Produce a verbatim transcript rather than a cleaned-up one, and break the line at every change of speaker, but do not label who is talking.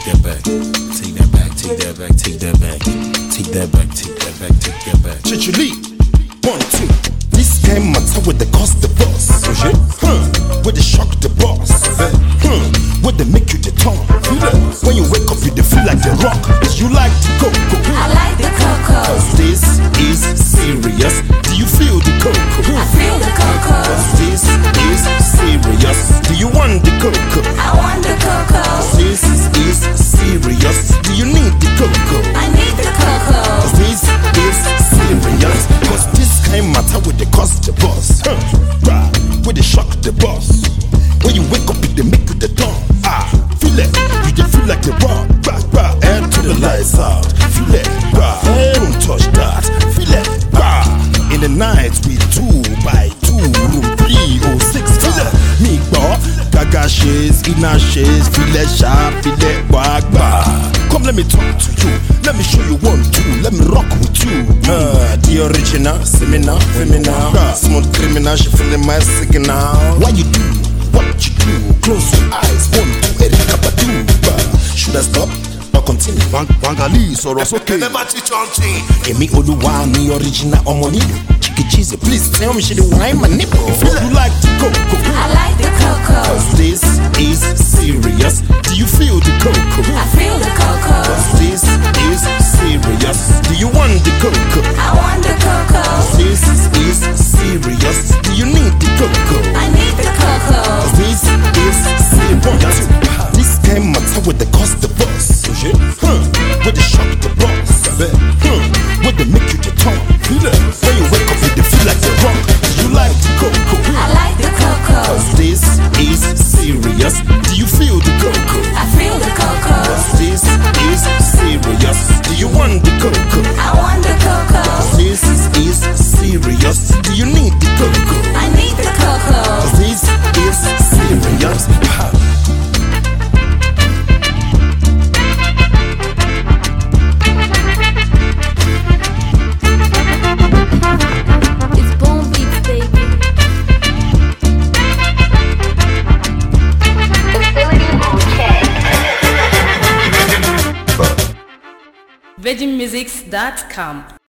that back, take that back, take that back, take that back, take that back, take that back, take that back.
Chichili, one, two. This game matter with the cost the boss. Huh, with the shock the boss. Hmm, with the make you the tongue. When you wake up, you dey feel like the rock. You like the cocoa.
I like the cocoa.
Cause this is serious. Do you feel the cocoa?
I feel the cocoa.
Cause this is serious. Do you want the cocoa?
I want the cocoa.
This is serious. Do you need the cocoa?
I need the cocoa.
Cause this is serious. Cause this kind matter with the cost the boss. Huh, rah, with the shock the boss. When you wake up, it dey make you the dawn. Ah, feel it, you dey feel like the raw. Rah, rah, air to the lights out. Feel it, rah, don't touch that. Feel it, rah. In the night we two by two, room three oh six. Feel it, me boy, gaga shades, inner shades. Feel it sharp, feel it wag, bah. Come let me talk to you, let me show you one two, let me rock with you. Uh, the original, seminar, feminine, uh, smooth criminal, she feeling my signal. Why you do? What you do? Close your eyes, one, two, Erika Badu. Should I stop or continue? Wangali, so it's okay.
Never teach on thing.
Emi Oluwa, me original Omonino. Chicky cheesy, please tell me she the wine my nipple. You like the cocoa?
I like the cocoa.
Cause this is serious. Do you feel the cocoa?
I feel the cocoa.
Cause this is serious. Do you want the cocoa?
I want the cocoa.
This is serious. Do you need the cocoa?
I need the cocoa.
This is serious. This game matter with the cost the boss. Huh, with the shock the boss. Hmm, with the make you the tongue. When you wake up, you feel like the rock. You like the cocoa?
I like the cocoa.
Cause this is serious. Do you feel the cocoa?
I feel the cocoa.
Cause this is serious. Do you want the cocoa?
I want the cocoa.
This is serious. Do you need the cocoa?
I need the cocoa.
This is serious.
It's Bone Beats, baby.
virgin musics dot com